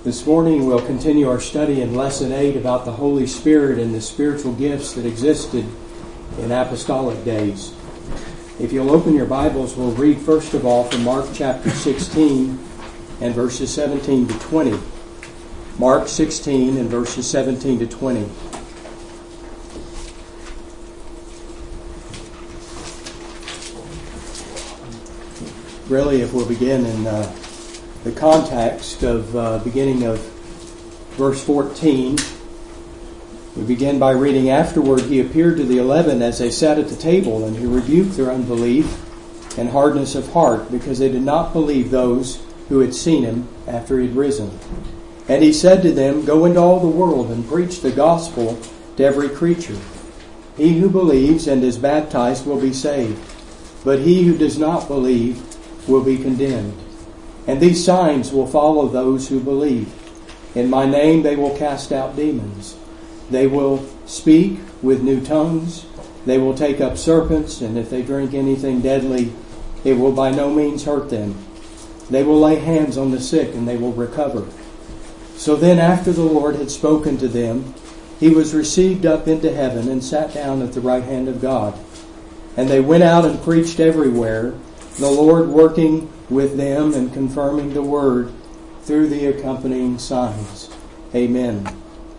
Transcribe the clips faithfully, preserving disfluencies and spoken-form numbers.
This morning we'll continue our study in Lesson eight about the Holy Spirit and the spiritual gifts that existed in apostolic days. If you'll open your Bibles, we'll read first of all from Mark chapter sixteen and verses seventeen to twenty. Mark sixteen and verses seventeen to twenty. Really, if we'll begin in uh, the context of uh, beginning of verse fourteen, we begin by reading, "Afterward he appeared to the eleven as they sat at the table, and he rebuked their unbelief and hardness of heart, because they did not believe those who had seen him after he had risen. And he said to them, Go into all the world and preach the gospel to every creature. He who believes and is baptized will be saved, but he who does not believe will be condemned. And these signs will follow those who believe. In my name they will cast out demons. They will speak with new tongues. They will take up serpents, and if they drink anything deadly, it will by no means hurt them. They will lay hands on the sick, and they will recover." So then, after the Lord had spoken to them, he was received up into heaven and sat down at the right hand of God. And they went out and preached everywhere, the Lord working with them and confirming the word through the accompanying signs. Amen.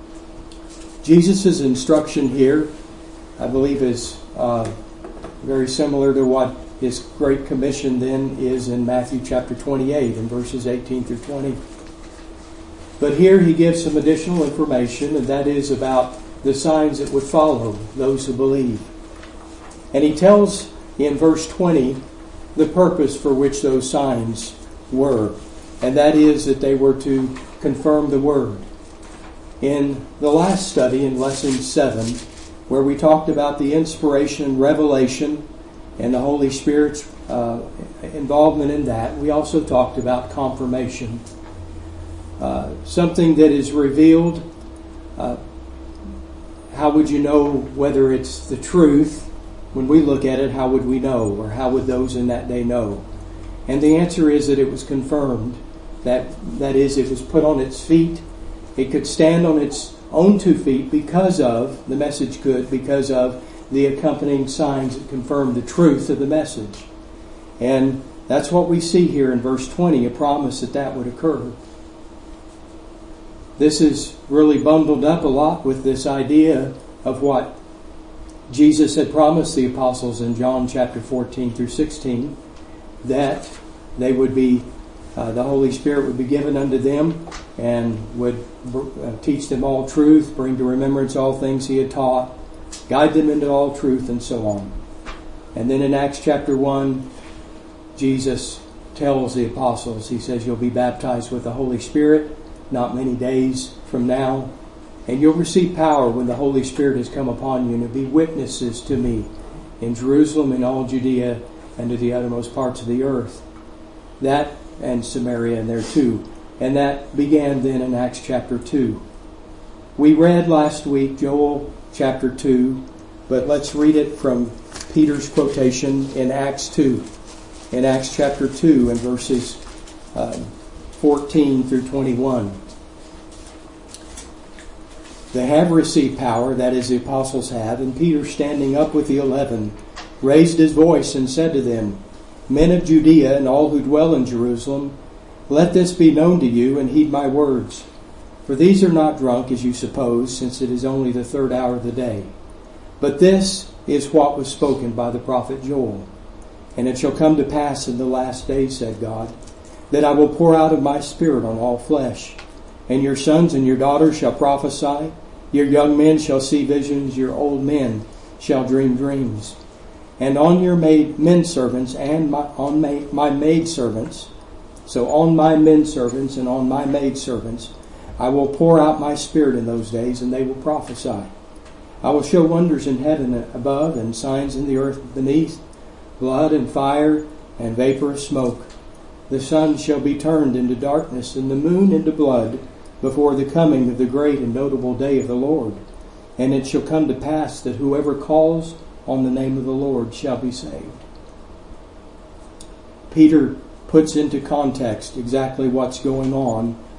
Jesus' instruction here, I believe, is uh, very similar to what his Great Commission then is in Matthew chapter twenty-eight and verses eighteen through twenty. But here he gives some additional information, and that is about the signs that would follow those who believe. And he tells in verse twenty the purpose for which those signs were, and that is that they were to confirm the word. In the last study, in lesson seven, where we talked about the inspiration, revelation, and the Holy Spirit's uh, involvement in that, we also talked about confirmation. Uh, something that is revealed, uh, how would you know whether it's the truth? When we look at it, how would we know? Or how would those in that day know? And the answer is that it was confirmed. That, that is, it was put on its feet. It could stand on its own two feet because of, the message could, because of the accompanying signs that confirmed the truth of the message. And that's what we see here in verse twenty, a promise that that would occur. This is really bundled up a lot with this idea of what Jesus had promised the apostles in John chapter fourteen through sixteen, that they would be, uh, the Holy Spirit would be given unto them and would uh, teach them all truth, bring to remembrance all things he had taught, guide them into all truth, and so on. And then in Acts chapter one, Jesus tells the apostles, he says, you'll be baptized with the Holy Spirit not many days from now. And you'll receive power when the Holy Spirit has come upon you, and you'll be witnesses to me in Jerusalem and all Judea and to the uttermost parts of the earth. That and Samaria and there too. And that began then in Acts chapter two. We read last week Joel chapter two, but let's read it from Peter's quotation in Acts two. In Acts chapter two and verses uh, fourteen through twenty-one. They have received power, that is, the apostles have, and Peter, standing up with the eleven, raised his voice and said to them, Men of Judea and all who dwell in Jerusalem, let this be known to you, and heed my words. For these are not drunk, as you suppose, since it is only the third hour of the day. But this is what was spoken by the prophet Joel. And it shall come to pass in the last days, said God, that I will pour out of my Spirit on all flesh. And your sons and your daughters shall prophesy. Your young men shall see visions. Your old men shall dream dreams. And on your maid, men servants and my, on my, my maid servants, so on my men servants and on my maid servants, I will pour out my Spirit in those days, and they will prophesy. I will show wonders in heaven above and signs in the earth beneath, blood and fire and vapor of smoke. The sun shall be turned into darkness and the moon into blood before the coming of the great and notable day of the Lord. And it shall come to pass that whoever calls on the name of the Lord shall be saved. Peter puts into context exactly what's going on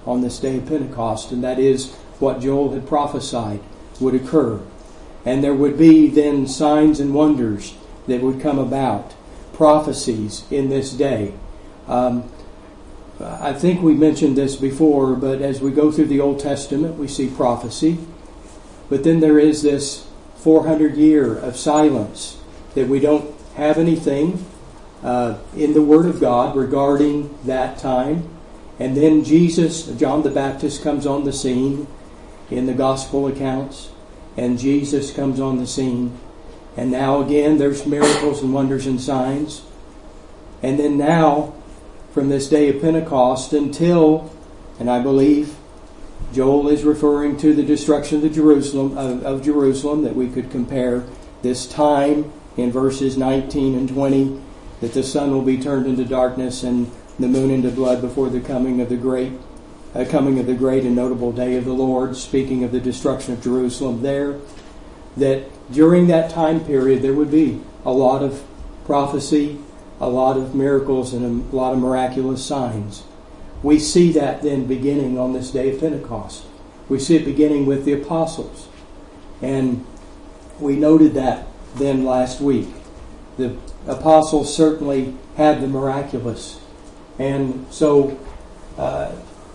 on this day of Pentecost, and that is what Joel had prophesied would occur. And there would be then signs and wonders that would come about, prophecies in this day. Um, I think we mentioned this before, but as we go through the Old Testament, we see prophecy. But then there is this four hundred year of silence, that we don't have anything uh, in the Word of God regarding that time. And then Jesus, John the Baptist, comes on the scene in the Gospel accounts, and Jesus comes on the scene. And now again, there's miracles and wonders and signs. And then now, from this day of Pentecost until, and I believe Joel is referring to the destruction of the Jerusalem of, of Jerusalem, that we could compare this time in verses nineteen and twenty, that the sun will be turned into darkness and the moon into blood before the coming of the great uh, coming of the great and notable day of the Lord, speaking of the destruction of Jerusalem there, that during that time period there would be a lot of prophecy, a lot of miracles, and a lot of miraculous signs. We see that then beginning on this day of Pentecost. We see it beginning with the apostles. And we noted that then last week. The apostles certainly had the miraculous. And so, uh,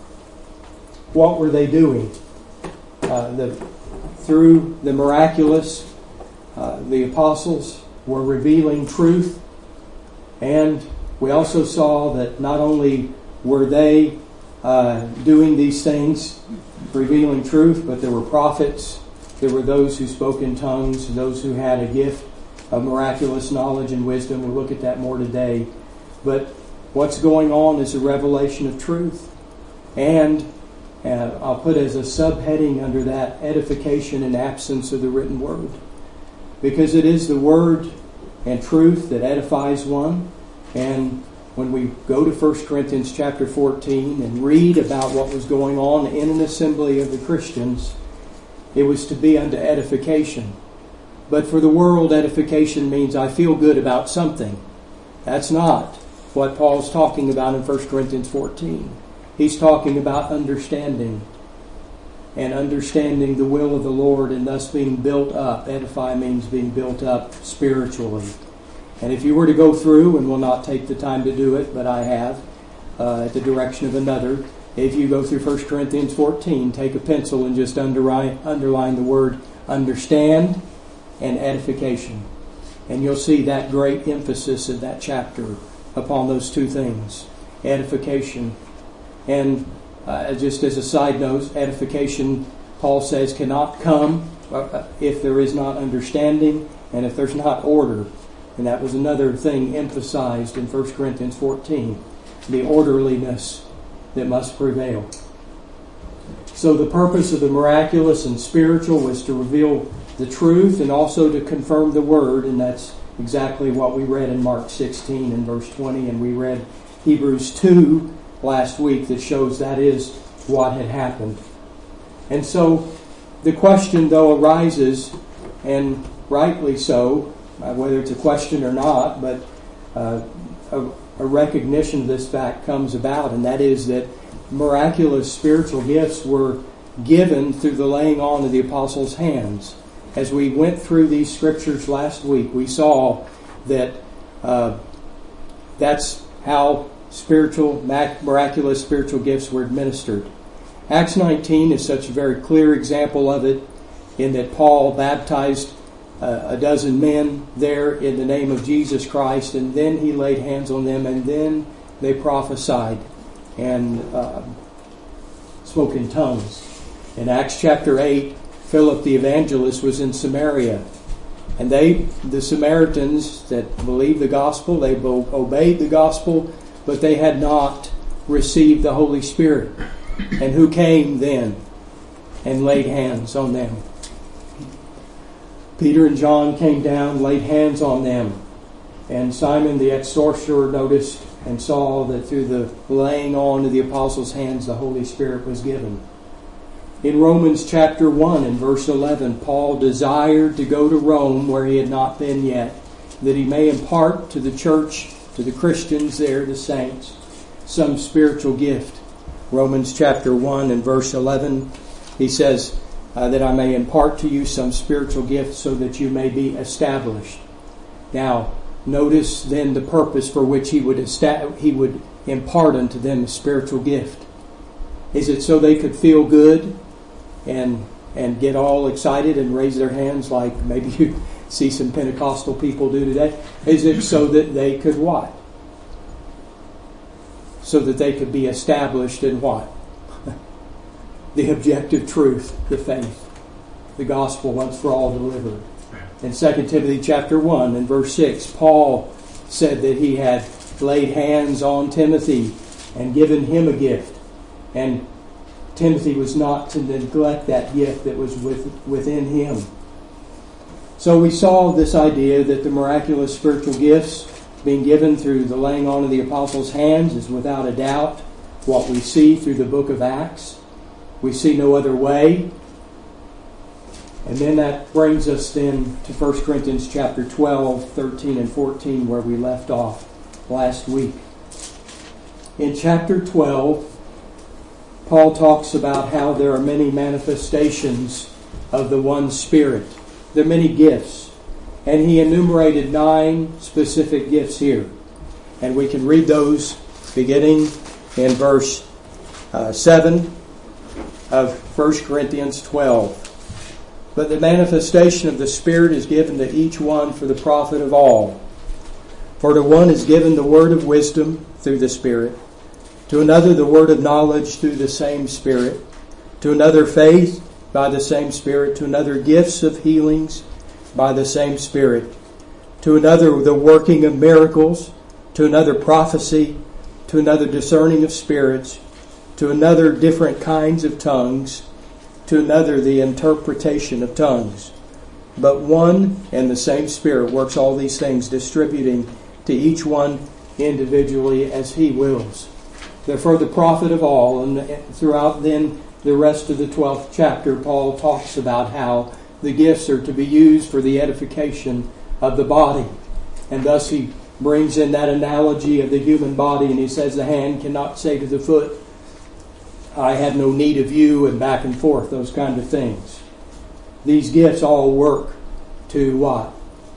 what were they doing? Uh, the, through the miraculous, uh, the apostles were revealing truth. And we also saw that not only were they uh, doing these things, revealing truth, but there were prophets, there were those who spoke in tongues, those who had a gift of miraculous knowledge and wisdom. We'll look at that more today. But what's going on is a revelation of truth. And uh, I'll put as a subheading under that, edification in absence of the written word. Because it is the word and truth that edifies one. And when we go to First Corinthians chapter fourteen and read about what was going on in an assembly of the Christians, it was to be unto edification. But for the world, edification means I feel good about something. That's not what Paul's talking about in First Corinthians fourteen. He's talking about understanding, and understanding the will of the Lord, and thus being built up. Edify means being built up spiritually. And if you were to go through, and we'll not take the time to do it, but I have, uh, at the direction of another, if you go through First Corinthians fourteen, take a pencil and just underline, underline the word understand and edification. And you'll see that great emphasis of that chapter upon those two things, edification. And uh, just as a side note, edification, Paul says, cannot come if there is not understanding and if there's not order. And that was another thing emphasized in First Corinthians fourteen, the orderliness that must prevail. So the purpose of the miraculous and spiritual was to reveal the truth and also to confirm the word, and that's exactly what we read in Mark sixteen and verse twenty, and we read Hebrews two last week that shows that is what had happened. And so the question, though, arises, and rightly so, uh, whether it's a question or not, but uh, a, a recognition of this fact comes about, and that is that miraculous spiritual gifts were given through the laying on of the apostles' hands. As we went through these scriptures last week, we saw that uh, that's how spiritual, miraculous spiritual gifts were administered. Acts nineteen is such a very clear example of it, in that Paul baptized uh, a dozen men there in the name of Jesus Christ, and then he laid hands on them, and then they prophesied and uh, spoke in tongues. In Acts chapter eight, Philip the evangelist was in Samaria, and they, the Samaritans that believed the gospel, they obeyed the gospel, but they had not received the Holy Spirit. And who came then and laid hands on them? Peter and John came down, laid hands on them. And Simon the extortioner noticed and saw that through the laying on of the apostles' hands, the Holy Spirit was given. In Romans chapter one and verse eleven, Paul desired to go to Rome where he had not been yet, that he may impart to the church, to the Christians there, the saints, some spiritual gift. Romans chapter one and verse eleven, he says uh, that I may impart to you some spiritual gifts so that you may be established. Now, notice then the purpose for which he would esta- he would impart unto them a spiritual gift. Is it so they could feel good and and get all excited and raise their hands like maybe you see some Pentecostal people do today? Is it so that they could what? So that they could be established in what? The objective truth, the faith, the gospel once for all delivered. In Second Timothy chapter one and verse six, Paul said that he had laid hands on Timothy and given him a gift. And Timothy was not to neglect that gift that was with, within him. So we saw this idea that the miraculous spiritual gifts being given through the laying on of the apostles' hands is without a doubt what we see through the book of Acts. We see no other way. And then that brings us then to First Corinthians chapter twelve, thirteen, and fourteen, where we left off last week. In chapter twelve, Paul talks about how there are many manifestations of the one Spirit. There are many gifts. And he enumerated nine specific gifts here. And we can read those beginning in verse uh, seven of First Corinthians twelve. But the manifestation of the Spirit is given to each one for the profit of all. For to one is given the word of wisdom through the Spirit, to another the word of knowledge through the same Spirit, to another faith by the same Spirit, to another gifts of healings by the same Spirit, to another the working of miracles, to another prophecy, to another discerning of spirits, to another different kinds of tongues, to another the interpretation of tongues. But one and the same Spirit works all these things, distributing to each one individually as He wills. They're for the profit of all. And throughout then the rest of the twelfth chapter, Paul talks about how the gifts are to be used for the edification of the body. And thus he brings in that analogy of the human body, and he says the hand cannot say to the foot, I have no need of you, and back and forth, those kind of things. These gifts all work to what?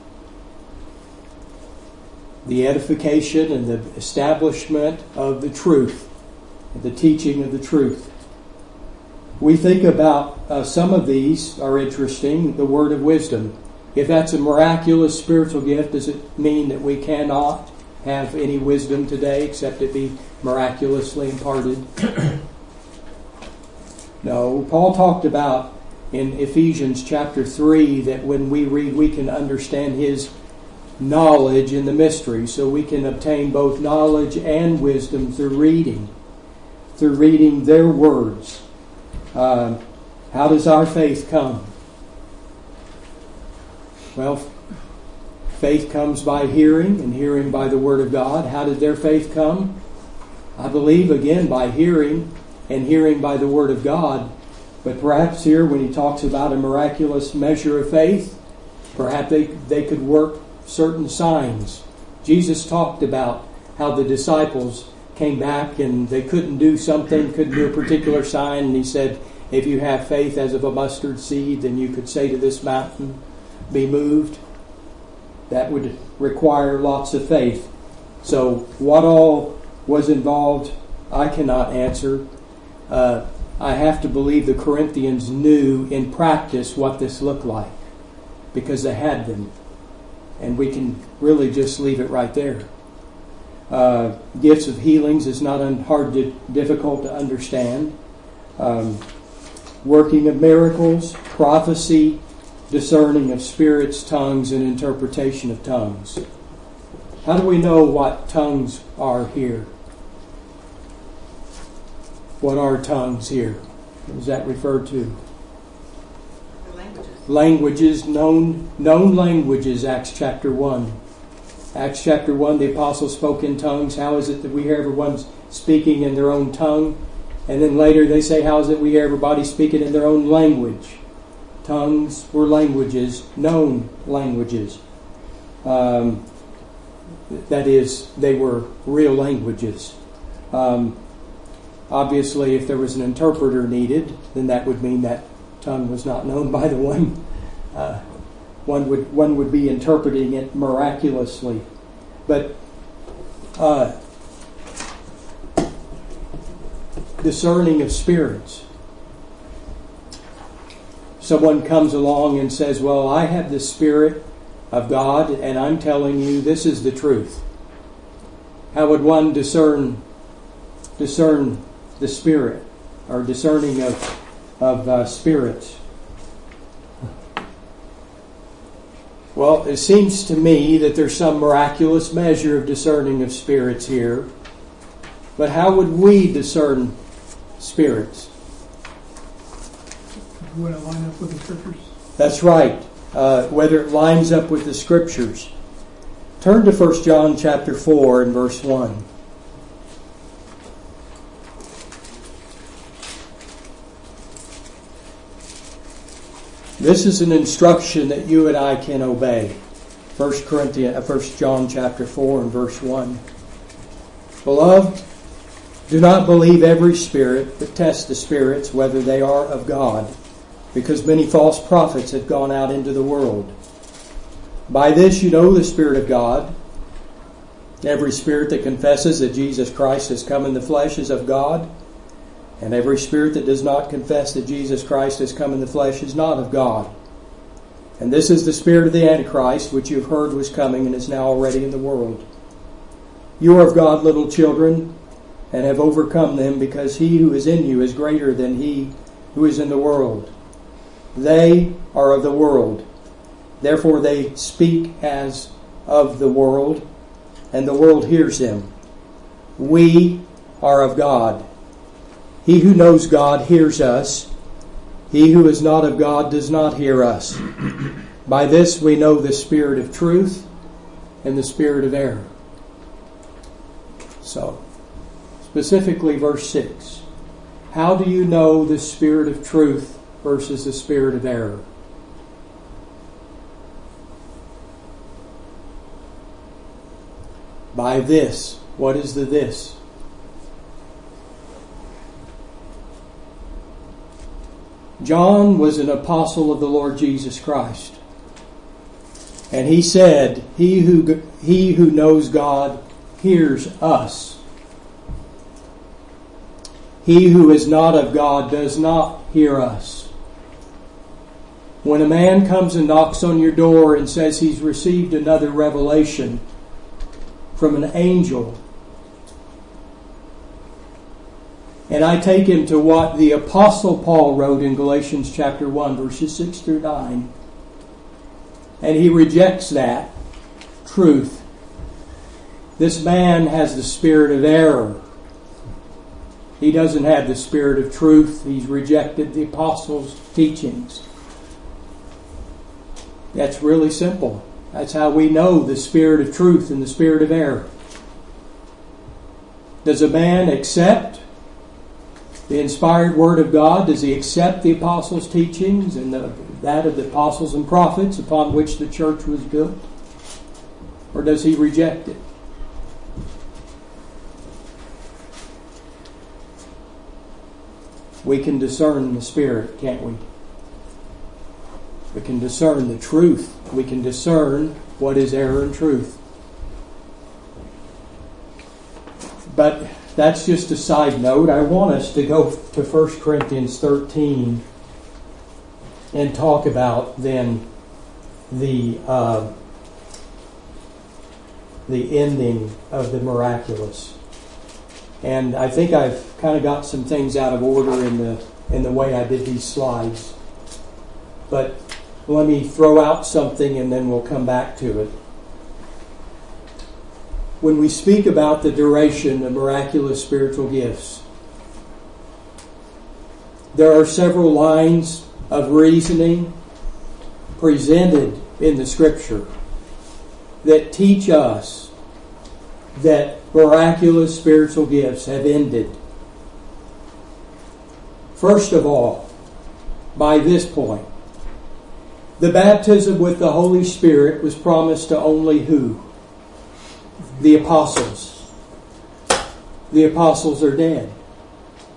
The edification and the establishment of the truth, the teaching of the truth. We think about uh, some of these are interesting. The word of wisdom. If that's a miraculous spiritual gift, does it mean that we cannot have any wisdom today except it be miraculously imparted? No. Paul talked about in Ephesians chapter three that when we read, we can understand his knowledge in the mystery. So we can obtain both knowledge and wisdom through reading, through reading their words. Uh, how does our faith come? Well, faith comes by hearing, and hearing by the Word of God. How did their faith come? I believe, again, by hearing, and hearing by the Word of God. But perhaps here, when he talks about a miraculous measure of faith, perhaps they, they could work certain signs. Jesus talked about how the disciples came back and they couldn't do something, couldn't do a particular sign, and he said, if you have faith as of a mustard seed, then you could say to this mountain, be moved. That would require lots of faith. So what all was involved, I cannot answer. Uh, I have to believe the Corinthians knew in practice what this looked like, because they had them. And we can really just leave it right there. Uh, gifts of healings is not un- hard to, difficult to understand. Um, working of miracles, prophecy, discerning of spirits, tongues, and interpretation of tongues. How do we know what tongues are here? What are tongues here? What does that refer to? The languages. Languages, known, known languages, Acts chapter one. Acts chapter one, the apostles spoke in tongues. How is it that we hear everyone speaking in their own tongue? And then later they say, how is it we hear everybody speaking in their own language? Tongues were languages, known languages. Um, that is, they were real languages. Um, obviously, if there was an interpreter needed, then that would mean that tongue was not known by the one. Uh, one would one would be interpreting it miraculously. But uh, discerning of spirits. Someone comes along and says, well, I have the Spirit of God, and I'm telling you this is the truth. How would one discern discern the Spirit, or discerning of, of uh, spirits? Well, it seems to me that there's some miraculous measure of discerning of spirits here. But how would we discern spirits? Would it line up with the Scriptures? That's right. Uh, whether it lines up with the Scriptures. Turn to First John chapter four and verse one. This is an instruction that you and I can obey. First Corinthians, First John chapter four and verse one. Beloved, do not believe every spirit, but test the spirits whether they are of God, because many false prophets have gone out into the world. By this you know the Spirit of God. Every spirit that confesses that Jesus Christ has come in the flesh is of God, and every spirit that does not confess that Jesus Christ has come in the flesh is not of God. And this is the spirit of the Antichrist, which you have heard was coming and is now already in the world. You are of God, little children, and have overcome them, because he who is in you is greater than he who is in the world. They are of the world. Therefore they speak as of the world, and the world hears them. We are of God. He who knows God hears us. He who is not of God does not hear us. By this we know the spirit of truth and the spirit of error. So, specifically verse six. How do you know the spirit of truth versus the spirit of error? By this. What is the this? John was an apostle of the Lord Jesus Christ. And he said, he who, he who knows God hears us. He who is not of God does not hear us. When a man comes and knocks on your door and says he's received another revelation from an angel, and I take him to what the Apostle Paul wrote in Galatians chapter one, verses six through nine, and he rejects that truth, this man has the spirit of error. He doesn't have the spirit of truth. He's rejected the apostles' teachings. That's really simple. That's how we know the spirit of truth and the spirit of error. Does a man accept the inspired Word of God? Does he accept the apostles' teachings and the, that of the apostles and prophets upon which the church was built? Or does he reject it? We can discern the Spirit, can't we? We can discern the truth. We can discern what is error and truth. But that's just a side note. I want us to go to First Corinthians thirteen and talk about then the uh, the ending of the miraculous. And I think I've kind of got some things out of order in the in the way I did these slides. But let me throw out something and then we'll come back to it. When we speak about the duration of miraculous spiritual gifts, there are several lines of reasoning presented in the Scripture that teach us that miraculous spiritual gifts have ended. First of all, by this point, the baptism with the Holy Spirit was promised to only who? The apostles. The apostles are dead.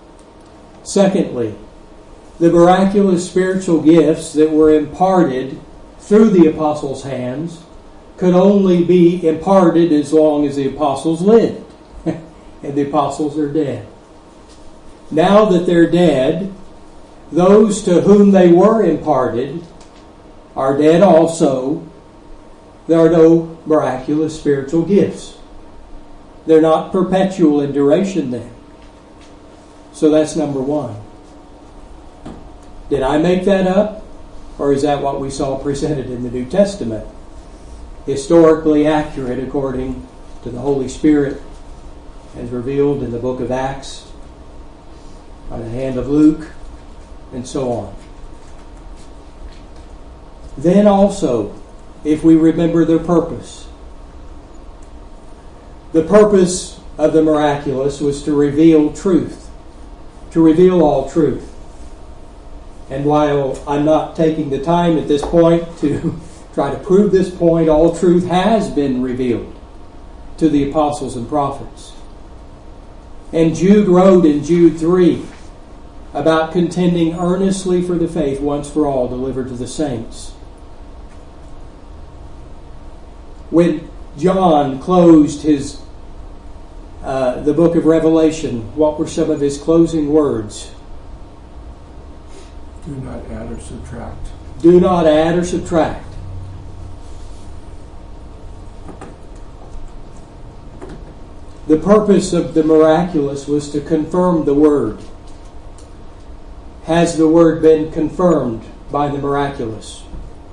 Secondly, the miraculous spiritual gifts that were imparted through the apostles' hands could only be imparted as long as the apostles lived. And the apostles are dead. Now that they're dead, those to whom they were imparted are dead also. There are no miraculous spiritual gifts. They're not perpetual in duration then. So that's number one. Did I make that up? Or is that what we saw presented in the New Testament? Historically accurate according to the Holy Spirit as revealed in the book of Acts, by the hand of Luke, and so on. Then also, if we remember their purpose, the purpose of the miraculous was to reveal truth, to reveal all truth. And while I'm not taking the time at this point to try to prove this point, all truth has been revealed to the apostles and prophets. And Jude wrote in Jude three about contending earnestly for the faith once for all delivered to the saints. When John closed his uh, the book of Revelation, what were some of his closing words? Do not add or subtract. Do not add or subtract. The purpose of the miraculous was to confirm the Word. Has the Word been confirmed by the miraculous?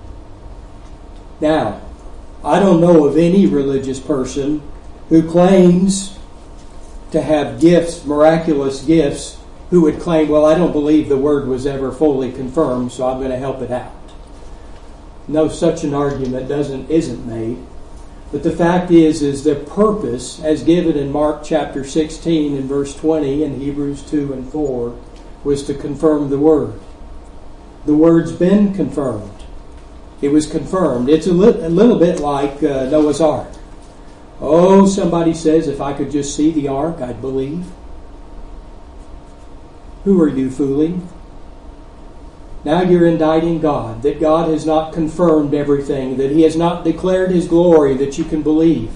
Now, I don't know of any religious person who claims to have gifts, miraculous gifts, who would claim, well, I don't believe the Word was ever fully confirmed, so I'm going to help it out. No, such an argument doesn't isn't made. But the fact is, is the purpose, as given in Mark chapter sixteen and verse twenty and Hebrews two and four, was to confirm the Word. The Word's been confirmed. It was confirmed. It's a, li- a little bit like uh, Noah's Ark. Oh, somebody says, if I could just see the ark, I'd believe. Who are you fooling? Now you're indicting God, that God has not confirmed everything, that He has not declared His glory that you can believe.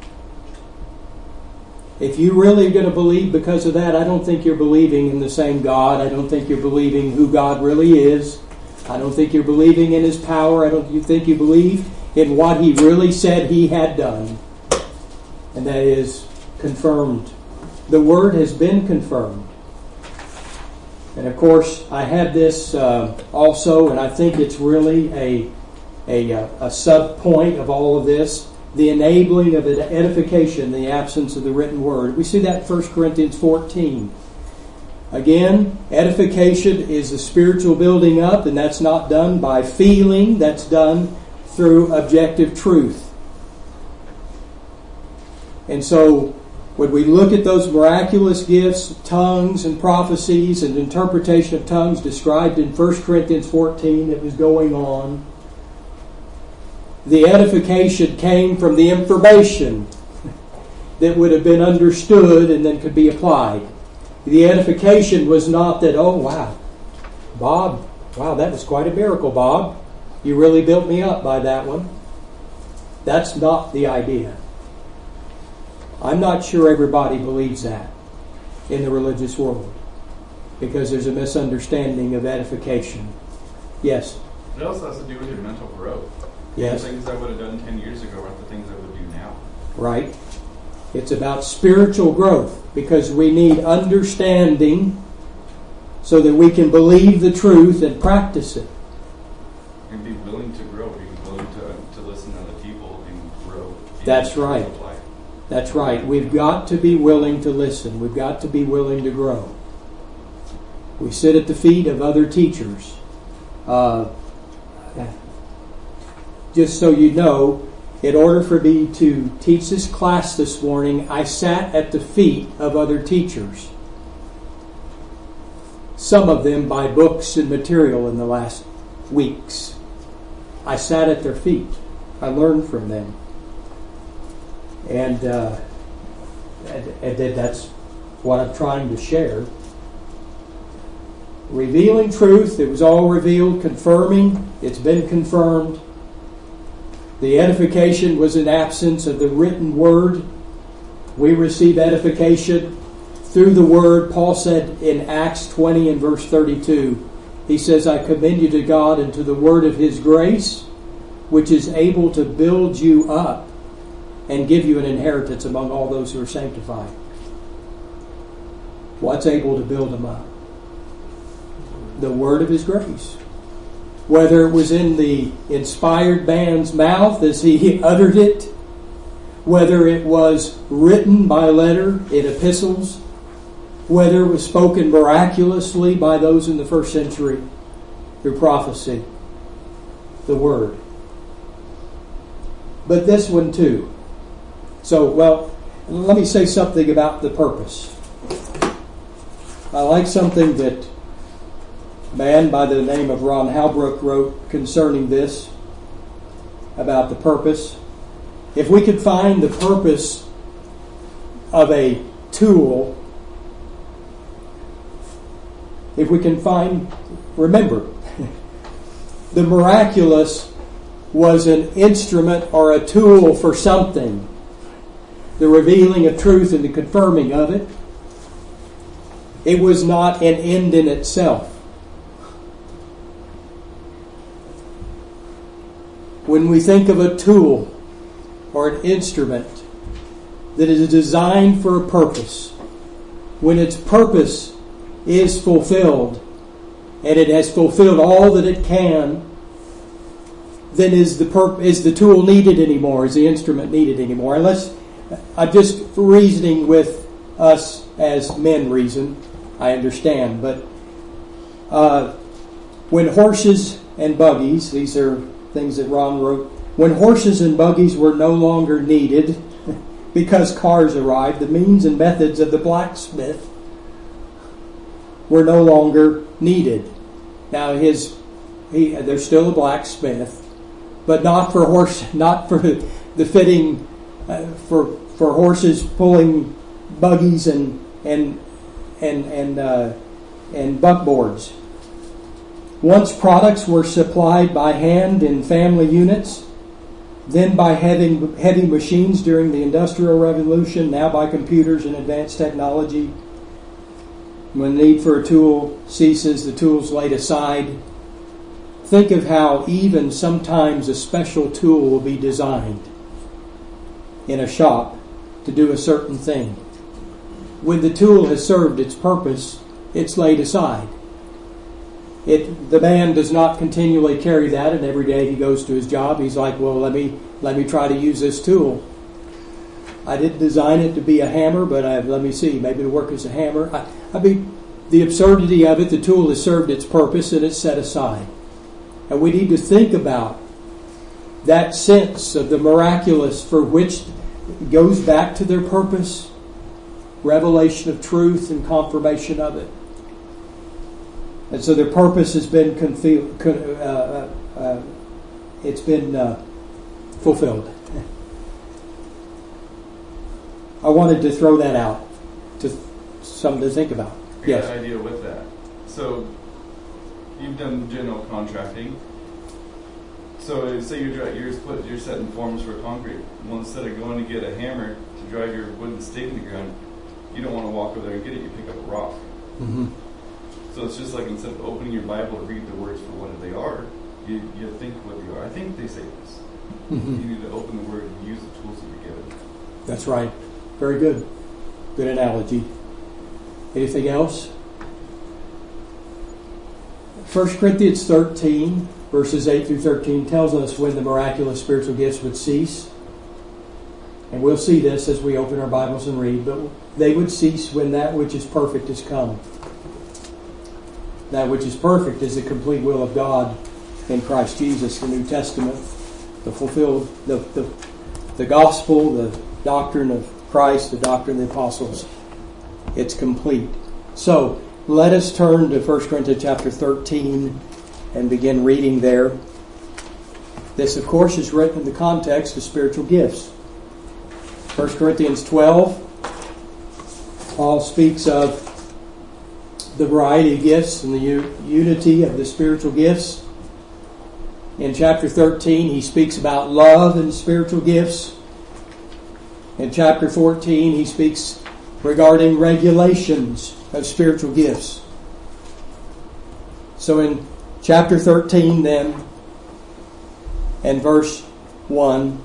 If you really are going to believe because of that, I don't think you're believing in the same God. I don't think you're believing who God really is. I don't think you're believing in His power. I don't you think you believe in what He really said He had done. And that is confirmed. The Word has been confirmed. And of course, I had this uh, also, and I think it's really a, a, a sub-point of all of this, the enabling of edification in the absence of the written Word. We see that in First Corinthians fourteen. Again, edification is the spiritual building up, and that's not done by feeling, that's done through objective truth. And so, when we look at those miraculous gifts, tongues and prophecies and interpretation of tongues described in First Corinthians fourteen that was going on, the edification came from the information that would have been understood and then could be applied. The edification was not that, oh wow, Bob, wow, that was quite a miracle, Bob. You really built me up by that one. That's not the idea. I'm not sure everybody believes that in the religious world because there's a misunderstanding of edification. Yes? It also has to do with your mental growth. Yes. The things I would have done ten years ago are the things I would do now. Right. It's about spiritual growth because we need understanding so that we can believe the truth and practice it. And be willing to grow, be willing to, to listen to other people and grow. That's right. That's right. We've got to be willing to listen. We've got to be willing to grow. We sit at the feet of other teachers. Uh, just so you know, in order for me to teach this class this morning, I sat at the feet of other teachers. Some of them buy books and material in the last weeks. I sat at their feet. I learned from them. And, uh, and, and that's what I'm trying to share. revealing truth. It was all revealed, confirming. It's been confirmed. The edification was in absence of the written word. We receive edification through the word. Paul said in Acts twenty and verse thirty-two, he says, I commend you to God and to the word of his grace, which is able to build you up and give you an inheritance among all those who are sanctified. What's able to build them up? The word of his grace. Whether it was in the inspired man's mouth as he uttered it, whether it was written by letter in epistles, whether it was spoken miraculously by those in the first century through prophecy, the word. But this one too. So, well, let me say something about the purpose. I like something that a man by the name of Ron Halbrook wrote concerning this, about the purpose. If we could find the purpose of a tool, if we can find, remember, the miraculous was an instrument or a tool for something. The revealing of truth and the confirming of it. It was not an end in itself. When we think of a tool or an instrument that is designed for a purpose, when its purpose is fulfilled, and it has fulfilled all that it can, then is the pur- is the tool needed anymore? Is the instrument needed anymore? Unless I'm just reasoning with us as men reason, I understand. But uh, when horses and buggies, these are things that Ron wrote, when horses and buggies were no longer needed because cars arrived, the means and methods of the blacksmith were no longer needed. Now his, he, there's still a blacksmith, but not for horse, not for the fitting, uh, for for horses pulling buggies and and and and uh, and buckboards. Once products were supplied by hand in family units, then by heavy, heavy machines during the Industrial Revolution, now by computers and advanced technology. When the need for a tool ceases, the tool's laid aside. Think of how even sometimes a special tool will be designed in a shop to do a certain thing. When the tool has served its purpose, it's laid aside. It, the man does not continually carry that, and every day he goes to his job, he's like, well, let me let me try to use this tool. I didn't design it to be a hammer, but I, let me see, maybe it'll work as a hammer. I, I mean, the absurdity of it, the tool has served its purpose and it's set aside. And we need to think about that sense of the miraculous for which goes back to their purpose, revelation of truth and confirmation of it. And so their purpose has been confe- con- uh, uh, uh, it's been uh, fulfilled. I wanted to throw that out to something to think about. I Yes. got an idea with that. So you've done general contracting. So say you're dri- you're split, you're setting forms for concrete. Well, instead of going to get a hammer to drive your wooden stake in the ground, you don't want to walk over there and get it. You pick up a rock. Mm-hmm. So it's just like instead of opening your Bible to read the words for what they are, you, you think what they are. I think they say this. Mm-hmm. You need to open the Word and use the tools that you're given. That's right. Very good. Good analogy. Anything else? First Corinthians thirteen, verses eight through thirteen, tells us when the miraculous spiritual gifts would cease. And we'll see this as we open our Bibles and read. But they would cease when that which is perfect is come. That which is perfect is the complete will of God in Christ Jesus, the New Testament, the fulfilled, the, the, the gospel, the doctrine of Christ, the doctrine of the apostles. It's complete. So, let us turn to First Corinthians chapter thirteen and begin reading there. This, of course, is written in the context of spiritual gifts. First Corinthians twelve, Paul speaks of the variety of gifts and the u- unity of the spiritual gifts. In chapter thirteen, he speaks about love and spiritual gifts. In chapter fourteen, he speaks regarding regulations of spiritual gifts. So in chapter thirteen then, and verse one,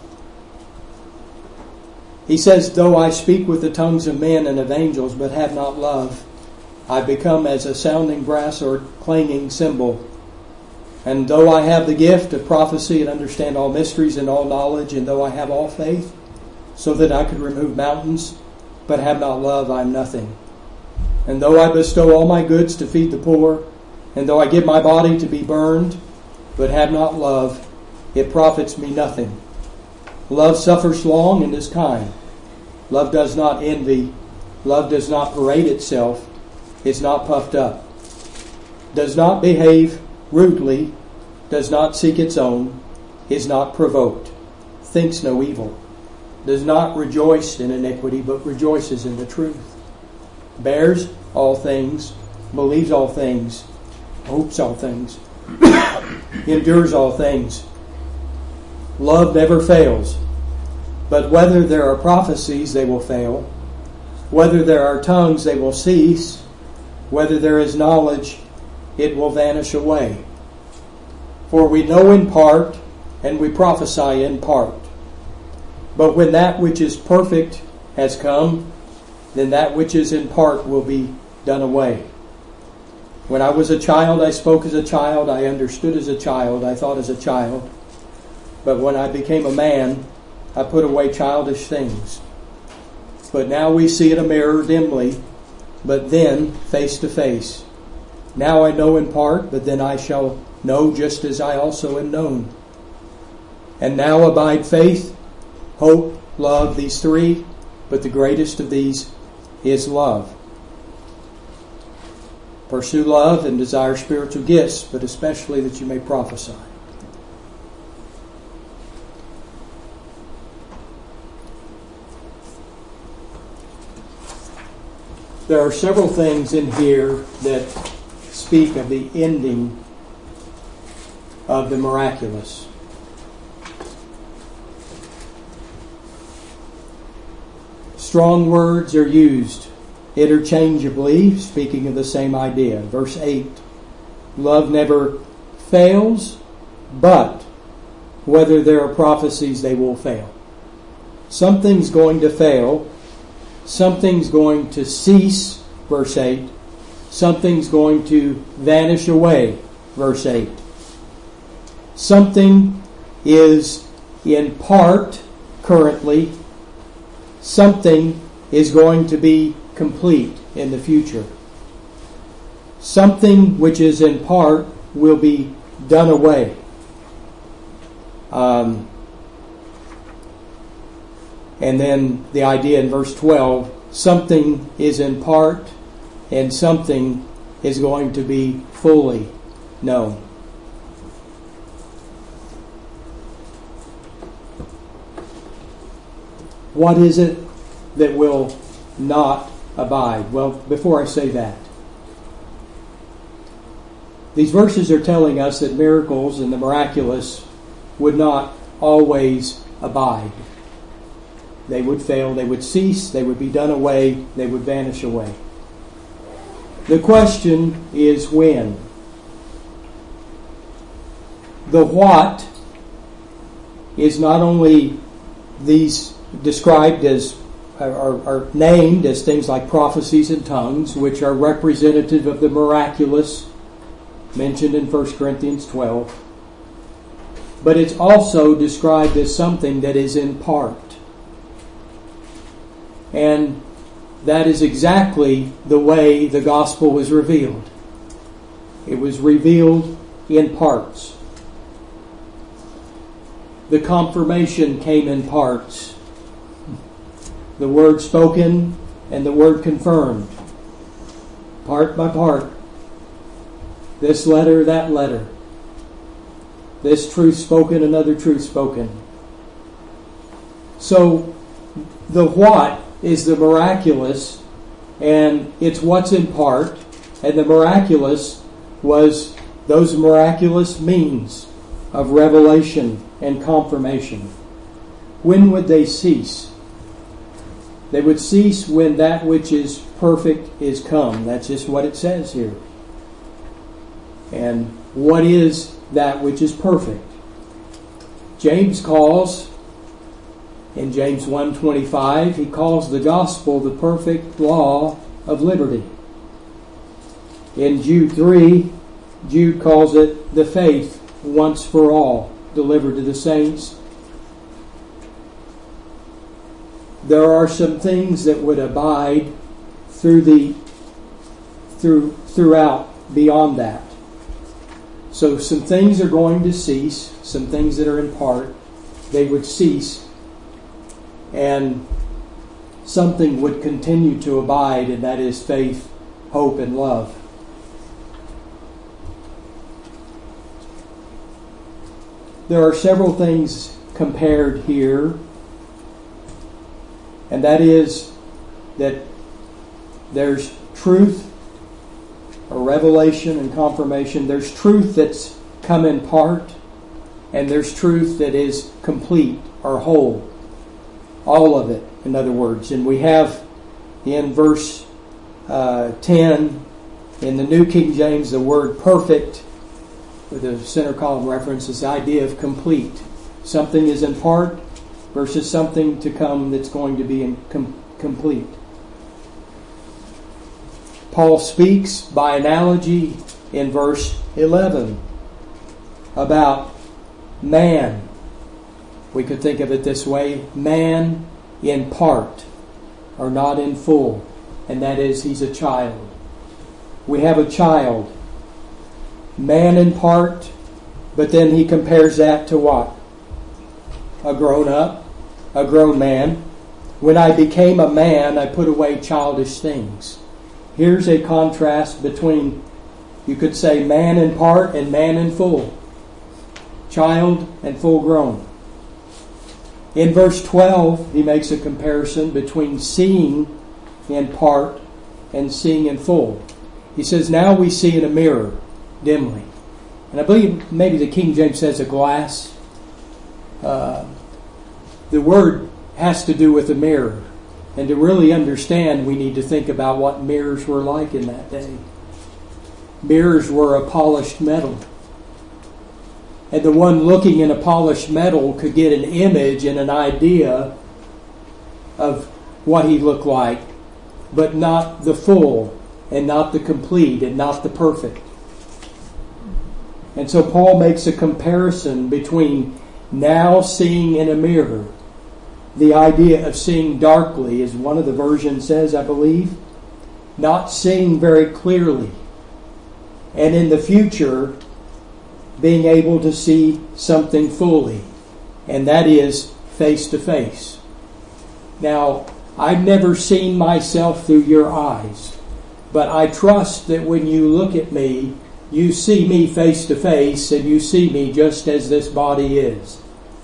he says, "Though I speak with the tongues of men and of angels, but have not love, I become as a sounding brass or clanging cymbal. And though I have the gift of prophecy and understand all mysteries and all knowledge, and though I have all faith, so that I could remove mountains, but have not love, I am nothing. And though I bestow all my goods to feed the poor, and though I give my body to be burned, but have not love, it profits me nothing. Love suffers long and is kind. Love does not envy. Love does not parade itself, is not puffed up, does not behave rudely, does not seek its own, is not provoked, thinks no evil, does not rejoice in iniquity, but rejoices in the truth, bears all things, believes all things, hopes all things, endures all things. Love never fails. But whether there are prophecies, they will fail. Whether there are tongues, they will cease. Whether there is knowledge, it will vanish away. For we know in part, and we prophesy in part. But when that which is perfect has come, then that which is in part will be done away. When I was a child, I spoke as a child, I understood as a child, I thought as a child. But when I became a man, I put away childish things. But now we see in a mirror dimly, but then face to face. Now I know in part, but then I shall know just as I also am known. And now abide faith, hope, love, these three, but the greatest of these is love. Pursue love and desire spiritual gifts, but especially that you may prophesy." There are several things in here that speak of the ending of the miraculous. Strong words are used interchangeably, speaking of the same idea. Verse eight, love never fails, but whether there are prophecies, they will fail. Something's going to fail. Something's going to cease, verse eight. Something's going to vanish away, verse eight. Something is in part currently. Something is going to be complete in the future. Something which is in part will be done away. Um, and then the idea in verse twelve, something is in part and something is going to be fully known. What is it that will not abide? Well, before I say that, these verses are telling us that miracles and the miraculous would not always abide. They would fail, they would cease, they would be done away, they would vanish away. The question is when. The what is not only these described as, are, are named as things like prophecies and tongues, which are representative of the miraculous mentioned in First Corinthians twelve. But it's also described as something that is in part. And that is exactly the way the gospel was revealed. It was revealed in parts. The confirmation came in parts. The word spoken and the word confirmed. Part by part. This letter, that letter. This truth spoken, another truth spoken. So, the what is the miraculous, and it's what's in part, And the miraculous was those miraculous means of revelation and confirmation. When would they cease? They would cease when that which is perfect is come. That's just what it says here. And what is that which is perfect? James calls, in James one twenty-five, he calls the gospel the perfect law of liberty. In Jude three, Jude calls it the faith once for all delivered to the saints. There are some things that would abide through the through throughout beyond that. So some things are going to cease, some things that are in part, they would cease, and something would continue to abide, and that is faith, hope, and love. There are several things compared here, and that is that there's truth, or revelation and confirmation. There's truth that's come in part, and there's truth that is complete or whole. All of it, in other words. And we have in verse uh, ten, in the New King James, the word perfect, with a center column reference, is the idea of complete. Something is in part versus something to come that's going to be in com- complete. Paul speaks by analogy in verse eleven about man. We could think of it this way: man in part, or not in full, and that is, he's a child. We have a child, man in part, but then he compares that to what? A grown-up, a grown man. When I became a man, I put away childish things. Here's a contrast between, you could say, man in part and man in full. Child and full grown. In verse twelve, he makes a comparison between seeing in part and seeing in full. He says, now we see in a mirror, dimly. And I believe maybe the King James says a glass. Uh, the word has to do with a mirror. And to really understand, we need to think about what mirrors were like in that day. Mirrors were a polished metal. And the one looking in a polished metal could get an image and an idea of what he looked like, but not the full, and not the complete, and not the perfect. And so Paul makes a comparison between now seeing in a mirror. The idea of seeing darkly, as one of the versions says, I believe, not seeing very clearly. And in the future, being able to see something fully, and that is face to face. Now, I've never seen myself through your eyes, but I trust that when you look at me, you see me face to face, and you see me just as this body is.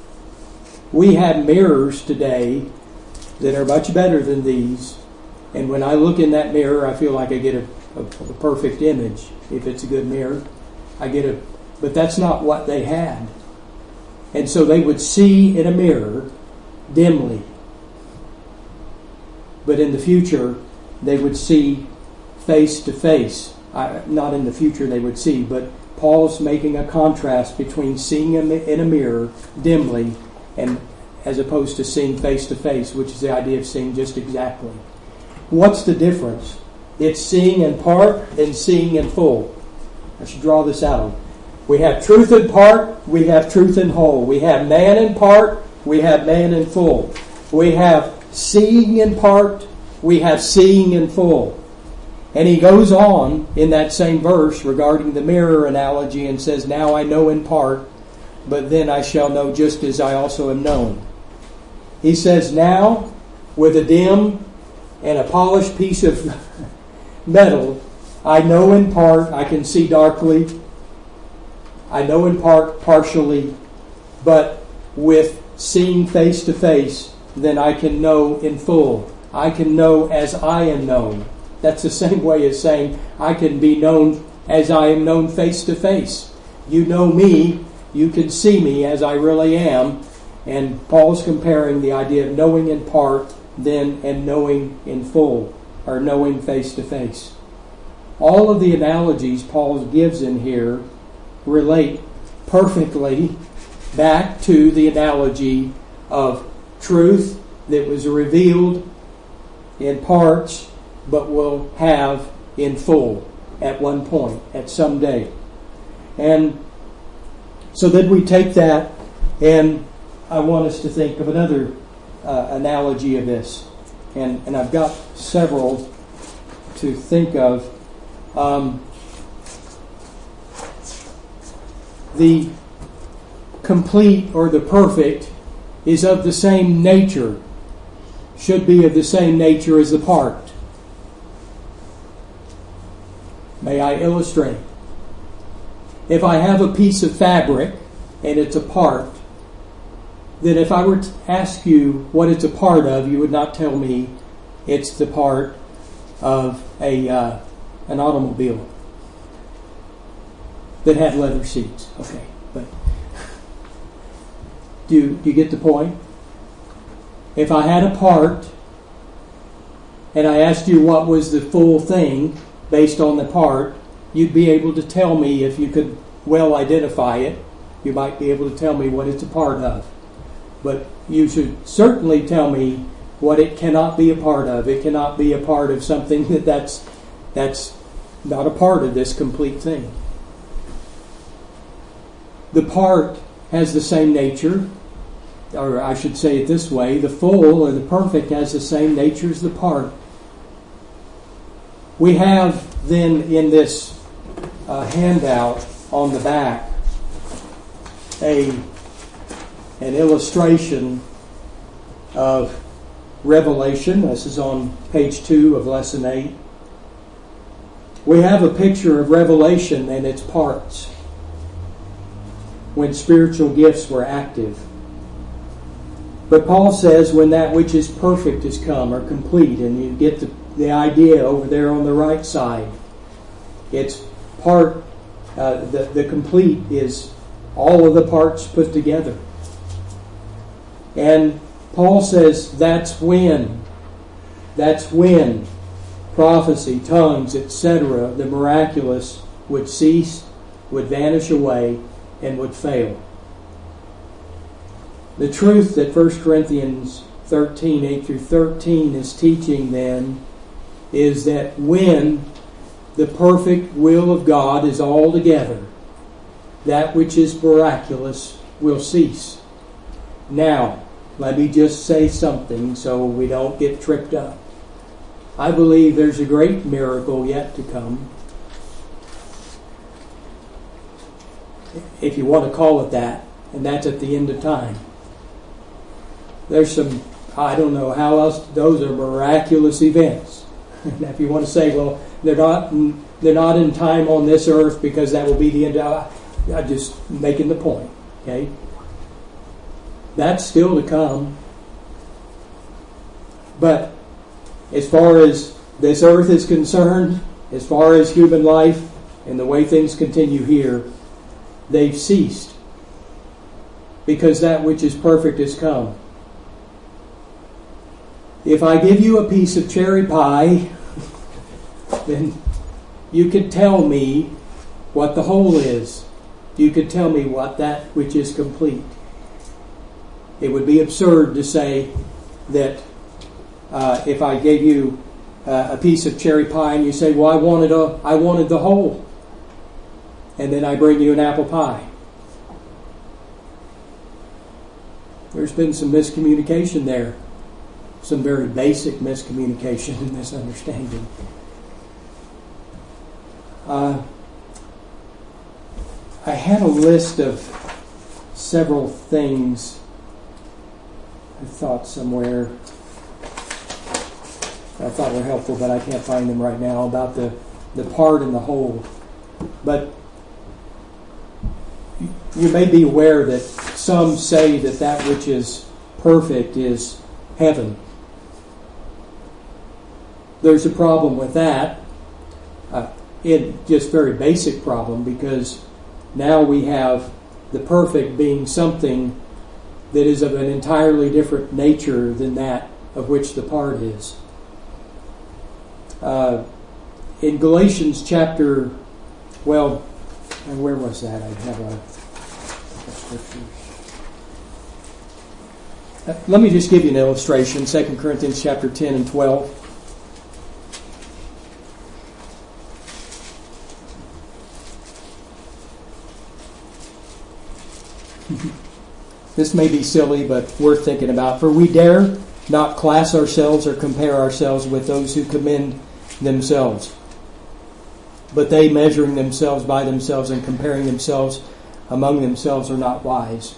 We have mirrors today that are much better than these, and when I look in that mirror, I feel like I get a, a, a perfect image. If it's a good mirror, I get a But that's not what they had. And so they would see in a mirror dimly. But in the future, they would see face to face. I, not in the future they would see, but Paul's making a contrast between seeing in a mirror dimly and as opposed to seeing face to face, which is the idea of seeing just exactly. What's the difference? It's seeing in part and seeing in full. I should draw this out. We have truth in part, we have truth in whole. We have man in part, we have man in full. We have seeing in part, we have seeing in full. And he goes on in that same verse regarding the mirror analogy and says, now I know in part, but then I shall know just as I also am known. He says, now with a dim and a polished piece of metal, I know in part, I can see darkly, I know in part, partially, but with seeing face to face, then I can know in full. I can know as I am known. That's the same way as saying, I can be known as I am known face to face. You know me, you can see me as I really am. And Paul's comparing the idea of knowing in part then and knowing in full, or knowing face to face. All of the analogies Paul gives in here relate perfectly back to the analogy of truth that was revealed in parts but will have in full at one point, at some day. And so then we take that, and I want us to think of another uh, analogy of this. And, and I've got several to think of. Um, the complete or the perfect is of the same nature, should be of the same nature as the part. May I illustrate? If I have a piece of fabric and it's a part, then if I were to ask you what it's a part of, you would not tell me it's the part of a uh, an automobile that had leather seats. Okay, but do you, do you get the point? If I had a part and I asked you what was the full thing based on the part, you'd be able to tell me if you could well identify it. You might be able to tell me what it's a part of. But you should certainly tell me what it cannot be a part of. It cannot be a part of something that that's, that's not a part of this complete thing. The part has the same nature, or I should say it this way, the full or the perfect has the same nature as the part. We have then in this uh, handout on the back a an illustration of Revelation. This is on page two of lesson eight. We have a picture of Revelation and its parts when spiritual gifts were active. But Paul says when that which is perfect is come, or complete, and you get the, the idea over there on the right side. It's part, uh, the, the complete is all of the parts put together. And Paul says that's when, that's when prophecy, tongues, et cetera, the miraculous would cease, would vanish away, and would fail. The truth that First Corinthians thirteen, eight through thirteen is teaching then is that when the perfect will of God is all together, that which is miraculous will cease. Now, let me just say something so we don't get tripped up. I believe there's a great miracle yet to come. If you want to call it that, and that's at the end of time. There's some, I don't know how else, those are miraculous events. If you want to say, well, they're not they're not in time on this earth because that will be the end of, I'm just making the point, okay? That's still to come. But as far as this earth is concerned, as far as human life and the way things continue here, they've ceased. Because that which is perfect has come. If I give you a piece of cherry pie, then you could tell me what the whole is. You could tell me what that which is complete. It would be absurd to say that uh, if I gave you uh, a piece of cherry pie and you say, well, I wanted a, I wanted the whole, and then I bring you an apple pie. There's been some miscommunication there. Some very basic miscommunication and misunderstanding. Uh, I had a list of several things I thought somewhere I thought were helpful, but I can't find them right now, about the, the part and the whole. But you may be aware that some say that that which is perfect is heaven. there's a problem with that. Uh, it just very basic problem, because now we have the perfect being something that is of an entirely different nature than that of which the part is. Uh, in Galatians chapter, well, where was that? I have a, a scripture. Uh, let me just give you an illustration. Second Corinthians chapter ten and twelve. This may be silly, but worth thinking about. For we dare not class ourselves or compare ourselves with those who commend themselves, but they, measuring themselves by themselves and comparing themselves among themselves, are not wise.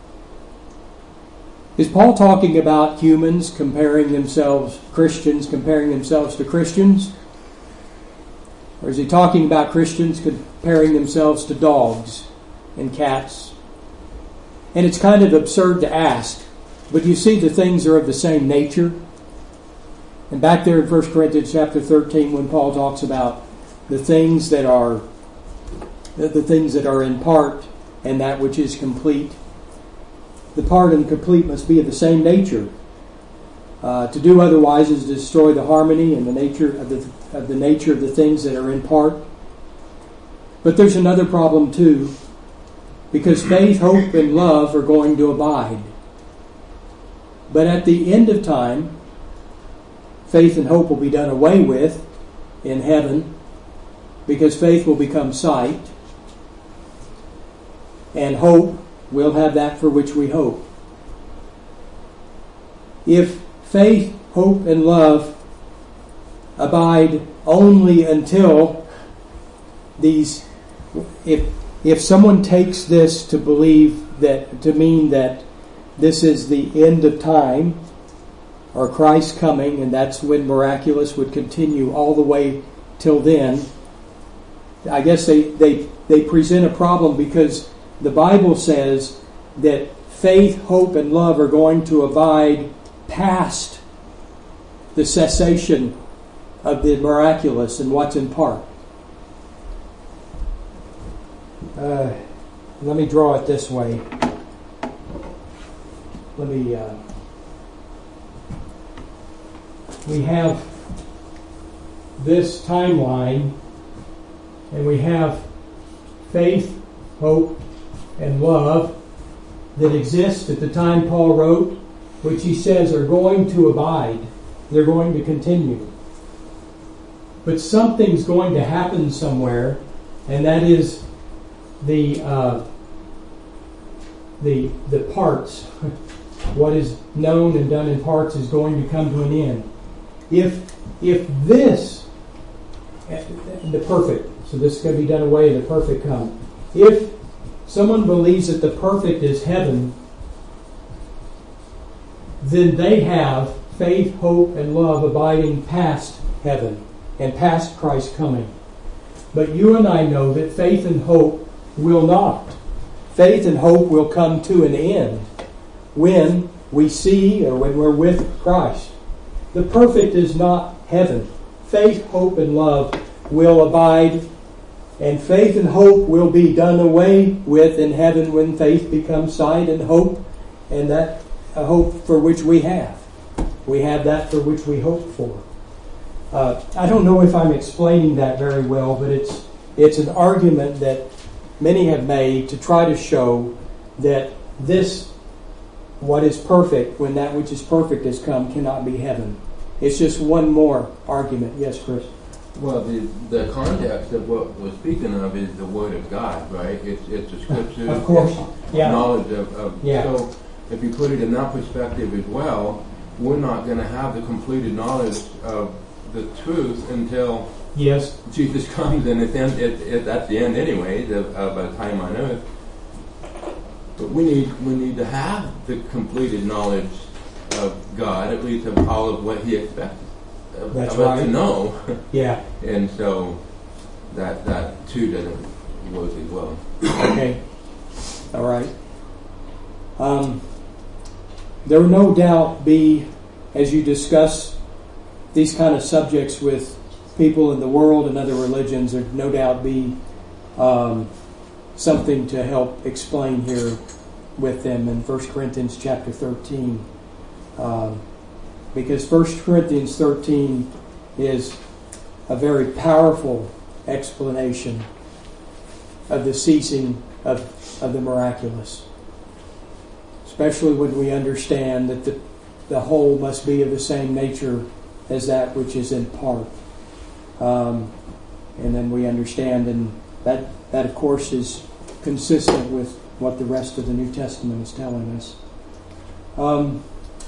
Is Paul talking about humans comparing themselves, Christians comparing themselves to Christians? Or is he talking about Christians comparing themselves to dogs and cats? And it's kind of absurd to ask, but you see the things are of the same nature. And back there in First Corinthians chapter thirteen, when Paul talks about the things that are the things that are in part and that which is complete, the part and complete must be of the same nature. Uh, to do otherwise is to destroy the harmony and the nature of the of the nature of the things that are in part. But there's another problem too, because faith, hope, and love are going to abide. But at the end of time, faith and hope will be done away with in heaven, because faith will become sight, and hope will have that for which we hope. If faith, hope, and love abide only until these, if if someone takes this to believe that, to mean that this is the end of time, or Christ coming, and that's when miraculous would continue all the way till then, I guess they, they, they present a problem, because the Bible says that faith, hope, and love are going to abide past the cessation of the miraculous and what's in part. Uh, let me draw it this way. Let me... Uh, we have this timeline, and we have faith, hope, and love that exist at the time Paul wrote, which he says are going to abide. They're going to continue. But something's going to happen somewhere, and that is the uh, the the parts. What is known and done in parts is going to come to an end. If if this, the perfect, so this is going to be done away and the perfect come. If someone believes that the perfect is heaven, then they have faith, hope, and love abiding past heaven and past Christ's coming. But you and I know that faith and hope will not. Faith and hope will come to an end when we see, or when we're with Christ. The perfect is not heaven. Faith, hope, and love will abide, and faith and hope will be done away with in heaven when faith becomes sight and hope, and that a hope for which we have. We have that for which we hope for. Uh, I don't know if I'm explaining that very well, but it's it's an argument that many have made to try to show that this, what is perfect, when that which is perfect has come, cannot be heaven. It's just one more argument. Yes, Chris? Well, the the context of what we're speaking of is the Word of God, right? It's it's the Scripture. Of course. Yeah. Knowledge of, of yeah. So if you put it in that perspective as well, we're not going to have the completed knowledge of the truth until yes Jesus comes, and it's end, it, it, that's the end anyway of, of a time on earth. But we need we need to have the completed knowledge of God, at least of all of what He expects of, That's of us right. to know. Yeah. And so that that too doesn't work as well. Okay. All right. Um, there will no doubt be, as you discuss these kind of subjects with people in the world and other religions would no doubt be um, something to help explain here with them in First Corinthians chapter thirteen. Um, because First Corinthians thirteen is a very powerful explanation of the ceasing of, of the miraculous. Especially when we understand that the, the whole must be of the same nature as that which is in part. Um, and then we understand, and that, that of course is consistent with what the rest of the New Testament is telling us. Um,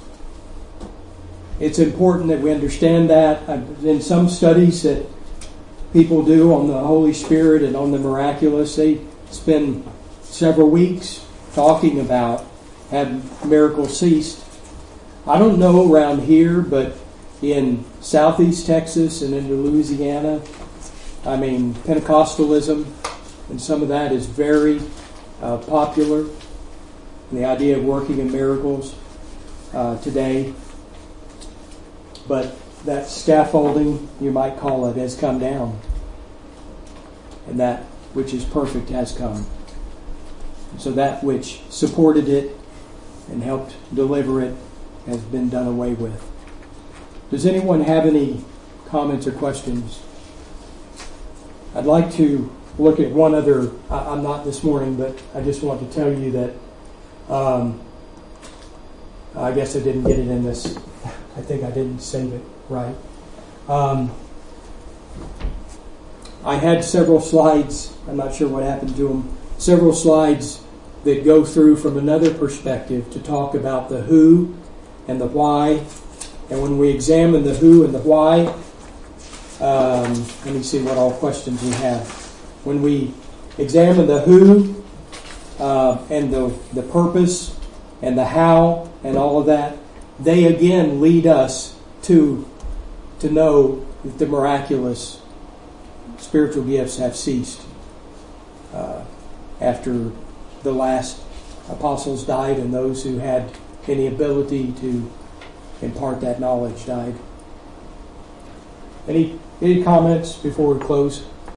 it's important that we understand that. In some studies that people do on the Holy Spirit and on the miraculous, they spend several weeks talking about have miracles ceased. I don't know around here, but in southeast Texas and into Louisiana, I mean, Pentecostalism and some of that is very uh, popular. And the idea of working in miracles uh, today. But that scaffolding, you might call it, has come down. And that which is perfect has come. And so that which supported it and helped deliver it has been done away with. Does anyone have any comments or questions? I'd like to look at one other, I, I'm not this morning, but I just want to tell you that um, I guess I didn't get it in this. I think I didn't save it right. Um, I had several slides, I'm not sure what happened to them, several slides that go through from another perspective to talk about the who and the why. And when we examine the who and the why, um, let me see what all questions we have. When we examine the who uh, and the, the purpose and the how and all of that, they again lead us to, to know that the miraculous spiritual gifts have ceased uh, after the last apostles died and those who had any ability to impart that knowledge died. Any any comments before we close?